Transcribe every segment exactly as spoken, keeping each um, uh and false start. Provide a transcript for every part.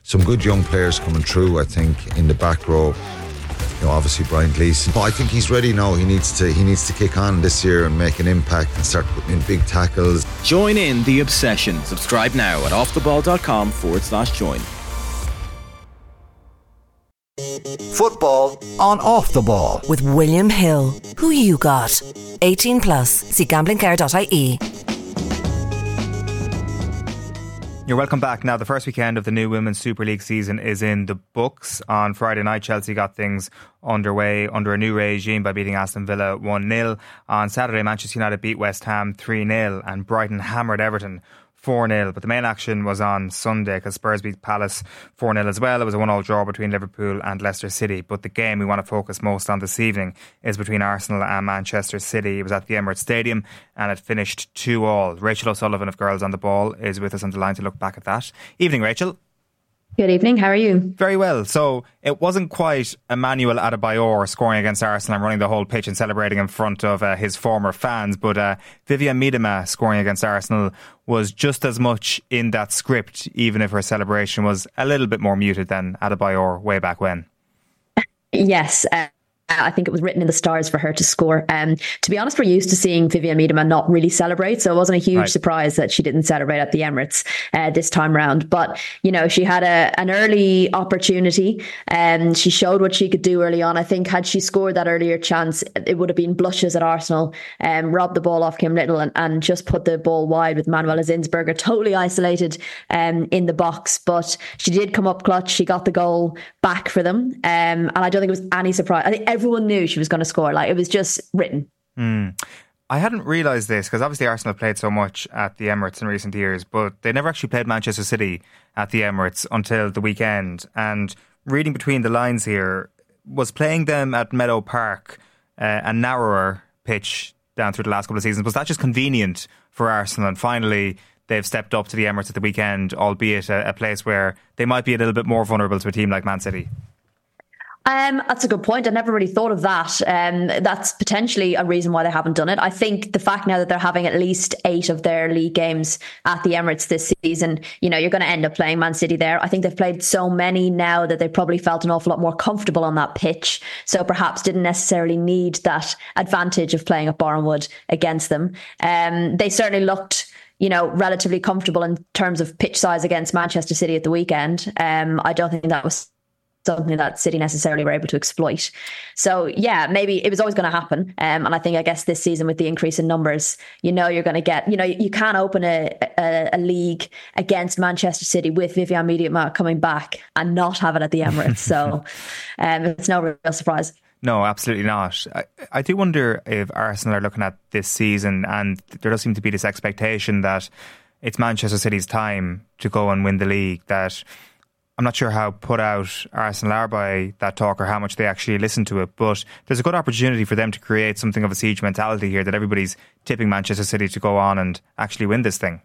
some good young players coming through, I think, in the back row. You know, obviously Brian Gleeson. But I think he's ready now. He needs to he needs to kick on this year and make an impact and start putting in big tackles. Join in the obsession. Subscribe now at offtheball.com forward slash join. Football on Off the Ball with William Hill. Who you got? eighteen plus. See gambling care dot I E. You're welcome back. Now, the first weekend of the new Women's Super League season is in the books. On Friday night, Chelsea got things underway under a new regime by beating Aston Villa one nil. On Saturday, Manchester United beat West Ham three nil and Brighton hammered Everton four nil. But the main action was on Sunday because Spurs beat Palace four nil as well. It was a one-all draw between Liverpool and Leicester City. But the game we want to focus most on this evening is between Arsenal and Manchester City. It was at the Emirates Stadium and it finished two all. Rachel O'Sullivan of Girls on the Ball is with us on the line to look back at that. Evening, Rachel. Good evening, how are you? Very well. So it wasn't quite Emmanuel Adebayor scoring against Arsenal and running the whole pitch and celebrating in front of uh, his former fans, but uh, Vivianne Miedema scoring against Arsenal was just as much in that script, even if her celebration was a little bit more muted than Adebayor way back when. Yes, uh- I think it was written in the stars for her to score. Um, to be honest, we're used to seeing Vivianne Miedema not really celebrate, so it wasn't a huge right. surprise that she didn't celebrate at the Emirates uh, this time round. But, you know, she had a an early opportunity and she showed what she could do early on. I think had she scored that earlier chance, it would have been blushes at Arsenal, um, robbed the ball off Kim Little and, and just put the ball wide with Manuela Zinsberger totally isolated um, in the box. But she did come up clutch. She got the goal back for them. Um, and I don't think it was any surprise. I think everyone knew she was going to score. Like, it was just written. Mm. I hadn't realised this because obviously Arsenal have played so much at the Emirates in recent years, but they never actually played Manchester City at the Emirates until the weekend. And reading between the lines here, was playing them at Meadow Park, uh, a narrower pitch down through the last couple of seasons, was that just convenient for Arsenal? And finally they've stepped up to the Emirates at the weekend, albeit a, a place where they might be a little bit more vulnerable to a team like Man City. Um, that's a good point. I never really thought of that. Um, that's potentially a reason why they haven't done it. I think the fact now that they're having at least eight of their league games at the Emirates this season, you know, you're going to end up playing Man City there. I think they've played so many now that they probably felt an awful lot more comfortable on that pitch. So perhaps didn't necessarily need that advantage of playing at Bournemouth against them. Um, they certainly looked, you know, relatively comfortable in terms of pitch size against Manchester City at the weekend. Um, I don't think that was something that City necessarily were able to exploit. So yeah, maybe it was always going to happen. Um, and I think, I guess this season with the increase in numbers, you know, you're going to get, you know, you can't open a, a, a league against Manchester City with Vivianne Miedema coming back and not have it at the Emirates. So um, it's no real surprise. No, absolutely not. I, I do wonder if Arsenal are looking at this season and there does seem to be this expectation that it's Manchester City's time to go and win the league, that I'm not sure how put out Arsenal are by that talk or how much they actually listen to it, but there's a good opportunity for them to create something of a siege mentality here, that everybody's tipping Manchester City to go on and actually win this thing.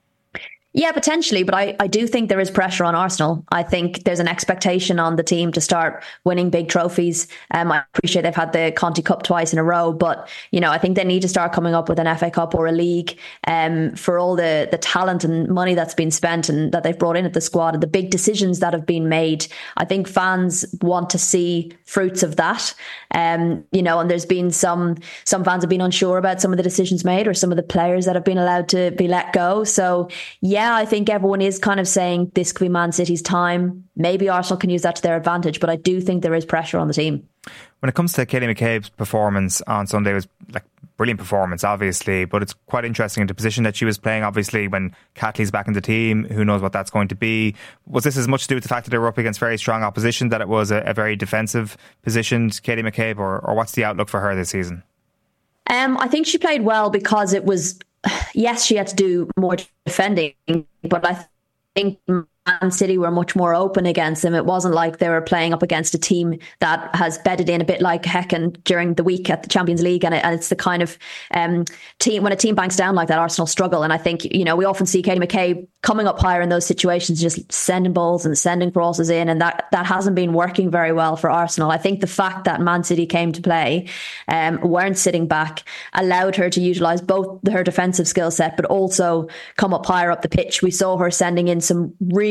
Yeah, potentially, but I, I do think there is pressure on Arsenal. I think there's an expectation on the team to start winning big trophies. Um, I appreciate they've had the Conti Cup twice in a row, but you know, I think they need to start coming up with an F A Cup or a league um, for all the, the talent and money that's been spent and that they've brought in at the squad and the big decisions that have been made. I think fans want to see fruits of that. Um, you know, and there's been some some fans have been unsure about some of the decisions made or some of the players that have been allowed to be let go. So yeah, I think everyone is kind of saying this could be Man City's time. Maybe Arsenal can use that to their advantage, but I do think there is pressure on the team. When it comes to Katie McCabe's performance on Sunday, it was like brilliant performance, obviously, but it's quite interesting in the position that she was playing. Obviously, when Catley's back in the team, who knows what that's going to be. Was this as much to do with the fact that they were up against very strong opposition, that it was a, a very defensive positioned Katie McCabe, or, or what's the outlook for her this season? Um, I think she played well because it was, yes, she had to do more defending, but I think Man City were much more open against them. It wasn't like they were playing up against a team that has bedded in a bit like Häcken during the week at the Champions League. And, it, and it's the kind of um, team, when a team banks down like that, Arsenal struggle. And I think, you know, we often see Katie McCabe coming up higher in those situations, just sending balls and sending crosses in. And that, that hasn't been working very well for Arsenal. I think the fact that Man City came to play, um, weren't sitting back, allowed her to utilise both her defensive skill set, but also come up higher up the pitch. We saw her sending in some really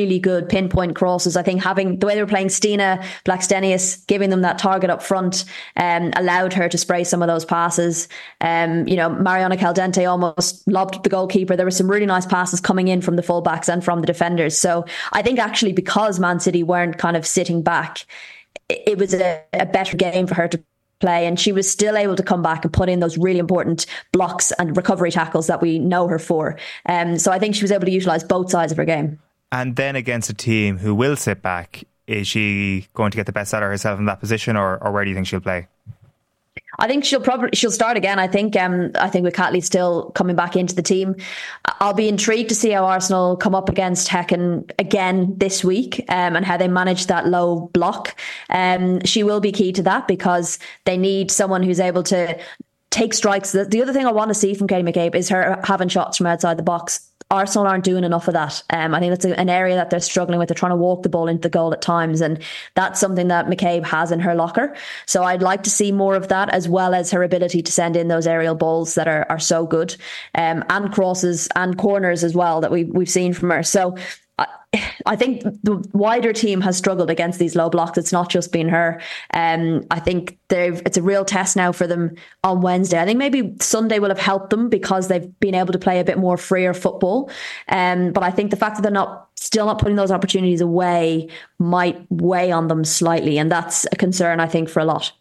really good pinpoint crosses. I think having the way they were playing Stina Blackstenius, giving them that target up front, um, allowed her to spray some of those passes. Um, you know, Mariana Caldente almost lobbed the goalkeeper. There were some really nice passes coming in from the fullbacks and from the defenders. So I think actually because Man City weren't kind of sitting back, it was a, a better game for her to play, and she was still able to come back and put in those really important blocks and recovery tackles that we know her for. Um, so I think she was able to utilise both sides of her game. And then against a team who will sit back, is she going to get the best out of herself in that position, or, or where do you think she'll play? I think she'll probably she'll start again. I think um, I think with Catley still coming back into the team, I'll be intrigued to see how Arsenal come up against Häcken again this week, um, and how they manage that low block. Um, she will be key to that because they need someone who's able to take strikes. The, the other thing I want to see from Katie McCabe is her having shots from outside the box. Arsenal aren't doing enough of that. Um, I think that's a, an area that they're struggling with. They're trying to walk the ball into the goal at times, and that's something that McCabe has in her locker. So I'd like to see more of that, as well as her ability to send in those aerial balls that are are so good, um, and crosses and corners as well that we we've seen from her. So I, I think the wider team has struggled against these low blocks. It's not just been her. Um, I think they've it's a real test now for them on Wednesday. I think maybe Sunday will have helped them because they've been able to play a bit more freer football. Um, but I think the fact that they're not still not putting those opportunities away might weigh on them slightly, and that's a concern I think for a lot.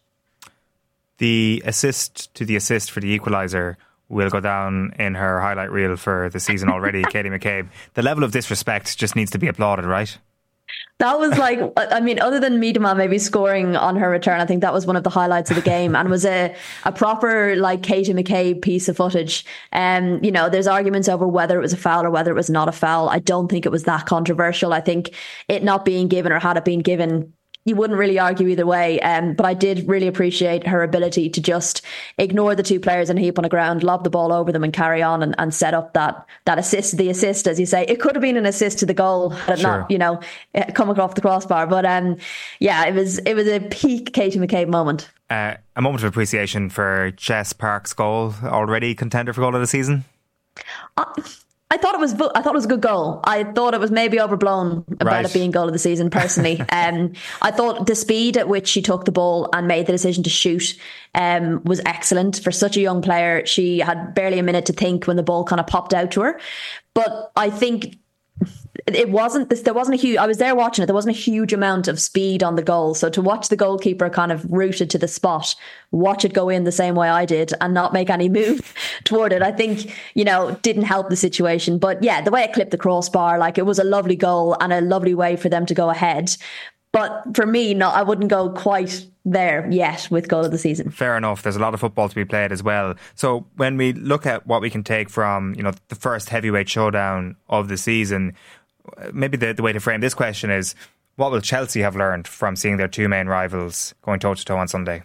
The assist to the assist for the equaliser will go down in her highlight reel for the season already. Katie McCabe, the level of disrespect just needs to be applauded, right? That was like, I mean, other than Miedema maybe scoring on her return, I think that was one of the highlights of the game, and was a, a proper like Katie McCabe piece of footage. Um, you know, there's arguments over whether it was a foul or whether it was not a foul. I don't think it was that controversial. I think it not being given, or had it been given, you wouldn't really argue either way. Um, but I did really appreciate her ability to just ignore the two players in a heap on the ground, lob the ball over them and carry on and, and set up that that assist, the assist, as you say. It could have been an assist to the goal had it sure. not, you know, come off the crossbar. But um, yeah, it was it was a peak Katie McCabe moment. Uh, a moment of appreciation for Jess Park's goal, already contender for goal of the season? Uh, I thought it was. I thought it was a good goal. I thought it was maybe overblown about right. it being goal of the season. Personally, um, I thought the speed at which she took the ball and made the decision to shoot um, was excellent for such a young player. She had barely a minute to think when the ball kind of popped out to her. But I think it wasn't this. There wasn't a huge. I was there watching it. There wasn't a huge amount of speed on the goal. So to watch the goalkeeper kind of rooted to the spot, watch it go in the same way I did, and not make any move toward it, I think, you know, didn't help the situation. But yeah, the way it clipped the crossbar, like, it was a lovely goal and a lovely way for them to go ahead. But for me, no, I wouldn't go quite there yet with goal of the season. Fair enough. There's a lot of football to be played as well. So when we look at what we can take from, you know, the first heavyweight showdown of the season, maybe the, the way to frame this question is, what will Chelsea have learned from seeing their two main rivals going toe to toe on Sunday?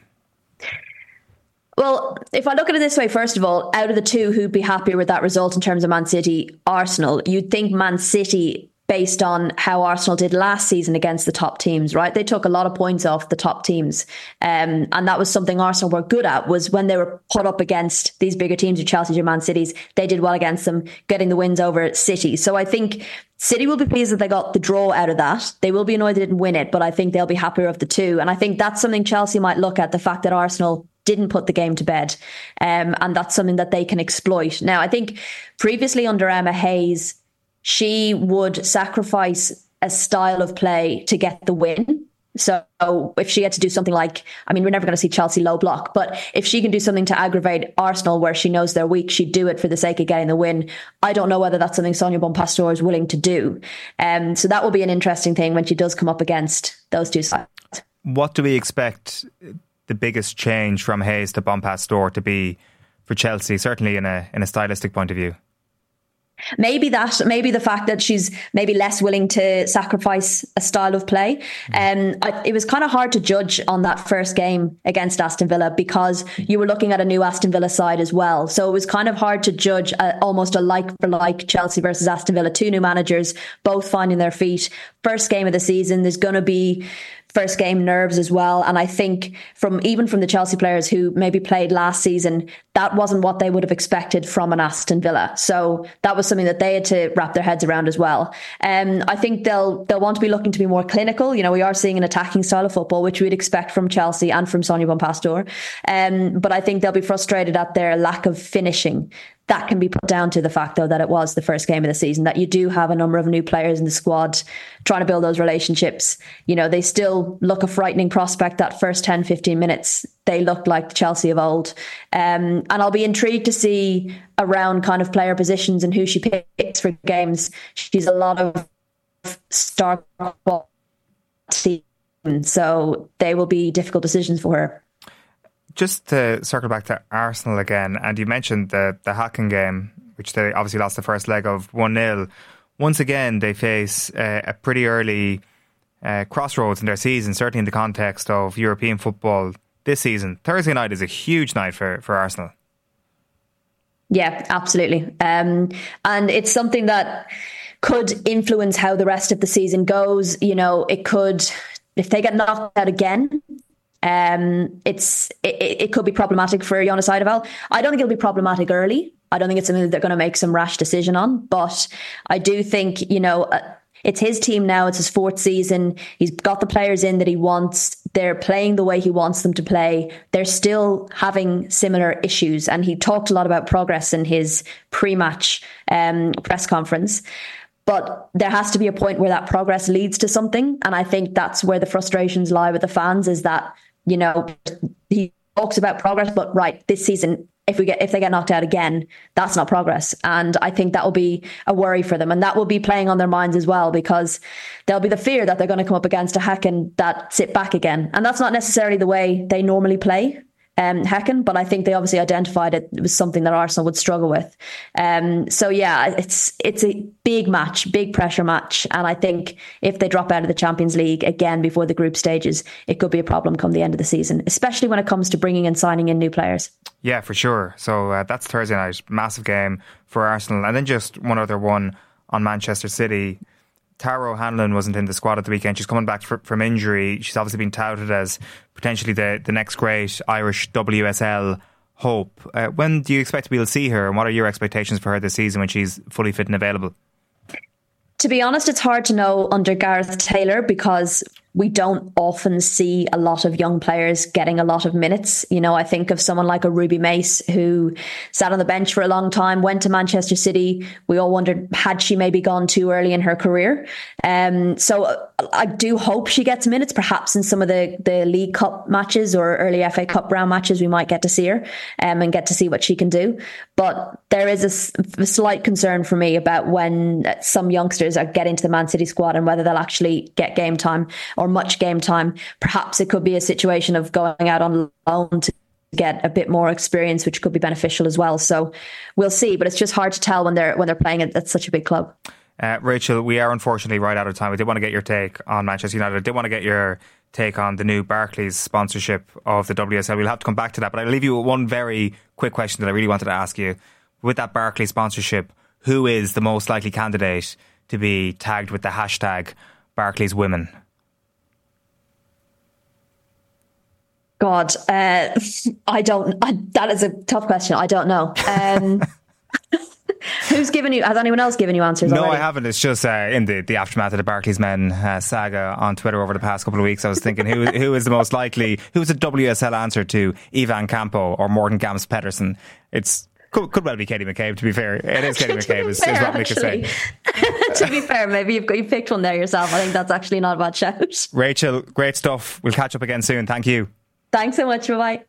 Well, if I look at it this way, first of all, out of the two, who'd be happier with that result in terms of Man City, Arsenal? You'd think Man City, based on how Arsenal did last season against the top teams, right? They took a lot of points off the top teams. Um, and that was something Arsenal were good at, was when they were put up against these bigger teams, Chelsea or Man Cities, they did well against them, getting the wins over City. So I think City will be pleased that they got the draw out of that. They will be annoyed they didn't win it, but I think they'll be happier of the two. And I think that's something Chelsea might look at, the fact that Arsenal didn't put the game to bed. Um, and that's something that they can exploit. Now, I think previously under Emma Hayes, she would sacrifice a style of play to get the win. So if she had to do something like, I mean, we're never going to see Chelsea low block, but if she can do something to aggravate Arsenal where she knows they're weak, she'd do it for the sake of getting the win. I don't know whether that's something Sonia Bonpastor is willing to do. Um, so that will be an interesting thing when she does come up against those two sides. What do we expect the biggest change from Hayes to Bonpastor to be for Chelsea, certainly in a in a stylistic point of view? Maybe that, maybe the fact that she's maybe less willing to sacrifice a style of play. Um, I, it was kind of hard to judge on that first game against Aston Villa because you were looking at a new Aston Villa side as well. So it was kind of hard to judge a, almost a like for like Chelsea versus Aston Villa. Two new managers, both finding their feet. First game of the season, there's going to be first game nerves as well. And I think from even from the Chelsea players who maybe played last season, that wasn't what they would have expected from an Aston Villa. So that was something that they had to wrap their heads around as well. Um, I think they'll they'll want to be looking to be more clinical. You know, we are seeing an attacking style of football, which we'd expect from Chelsea and from Sonia Bonpastor. Um, but I think they'll be frustrated at their lack of finishing. That can be put down to the fact, though, that it was the first game of the season, that you do have a number of new players in the squad trying to build those relationships. You know, they still look a frightening prospect that first ten, fifteen minutes. They looked like the Chelsea of old. Um, and I'll be intrigued to see around kind of player positions and who she picks for games. She's a lot of star quality, so they will be difficult decisions for her. Just to circle back to Arsenal again, and you mentioned the, the Häcken game, which they obviously lost the first leg of one nil. Once again, they face uh, a pretty early uh, crossroads in their season, certainly in the context of European football this season. Thursday night is a huge night for, for Arsenal. Yeah, absolutely. Um, and it's something that could influence how the rest of the season goes. You know, it could, if they get knocked out again, Um, it's it, it could be problematic for Jonas Eidevall. I don't think it'll be problematic early. I don't think it's something that they're going to make some rash decision on. But I do think, you know, uh, it's his team now. It's his fourth season. He's got the players in that he wants. They're playing the way he wants them to play. They're still having similar issues. And he talked a lot about progress in his pre-match um, press conference. But there has to be a point where that progress leads to something. And I think that's where the frustrations lie with the fans, is that, you know, he talks about progress, but right, this season, if we get if they get knocked out again, that's not progress. And I think that will be a worry for them. And that will be playing on their minds as well, because there'll be the fear that they're going to come up against a Häcken that sit back again. And that's not necessarily the way they normally play. Um, Häcken, but I think they obviously identified it was something that Arsenal would struggle with. Um, so yeah, it's it's a big match, big pressure match, and I think if they drop out of the Champions League again before the group stages, it could be a problem come the end of the season, especially when it comes to bringing and signing in new players. Yeah, for sure. So uh, that's Thursday night, massive game for Arsenal, and then just one other one on Manchester City. Tara O'Hanlon wasn't in the squad at the weekend. She's coming back for, from injury. She's obviously been touted as potentially the, the next great Irish W S L hope. Uh, when do you expect to be able to see her, and what are your expectations for her this season when she's fully fit and available? To be honest, it's hard to know under Gareth Taylor, because we don't often see a lot of young players getting a lot of minutes. You know, I think of someone like a Ruby Mace, who sat on the bench for a long time, went to Manchester City. We all wondered, had she maybe gone too early in her career? Um, so I do hope she gets minutes, perhaps in some of the, the League Cup matches or early F A Cup round matches. We might get to see her um, and get to see what she can do. But there is a, a slight concern for me about when some youngsters are getting to the Man City squad and whether they'll actually get game time or much game time. Perhaps it could be a situation of going out on loan to get a bit more experience, which could be beneficial as well. So we'll see, but it's just hard to tell when they're when they're playing at, at such a big club. Uh, Rachel, we are unfortunately right out of time. We did want to get your take on Manchester United. I did want to get your take on the new Barclays sponsorship of the W S L. We'll have to come back to that, but I'll leave you with one very quick question that I really wanted to ask you. With that Barclays sponsorship, who is the most likely candidate to be tagged with the hashtag Barclays Women? God, uh, I don't. I, that is a tough question. I don't know. Um, who's given you? Has anyone else given you answers? No, already? I haven't. It's just uh, in the, the aftermath of the Barclays Men uh, saga on Twitter over the past couple of weeks. I was thinking who who is the most likely? Who is the W S L answer to Ivan Campo or Morten Gams Pedersen? It's could, could well be Katie McCabe. To be fair, it is Katie McCabe. Is, fair, is what Mick is saying. To be fair, maybe you've got you picked one there yourself. I think that's actually not a bad shout. Rachel, great stuff. We'll catch up again soon. Thank you. Thanks so much. Bye bye.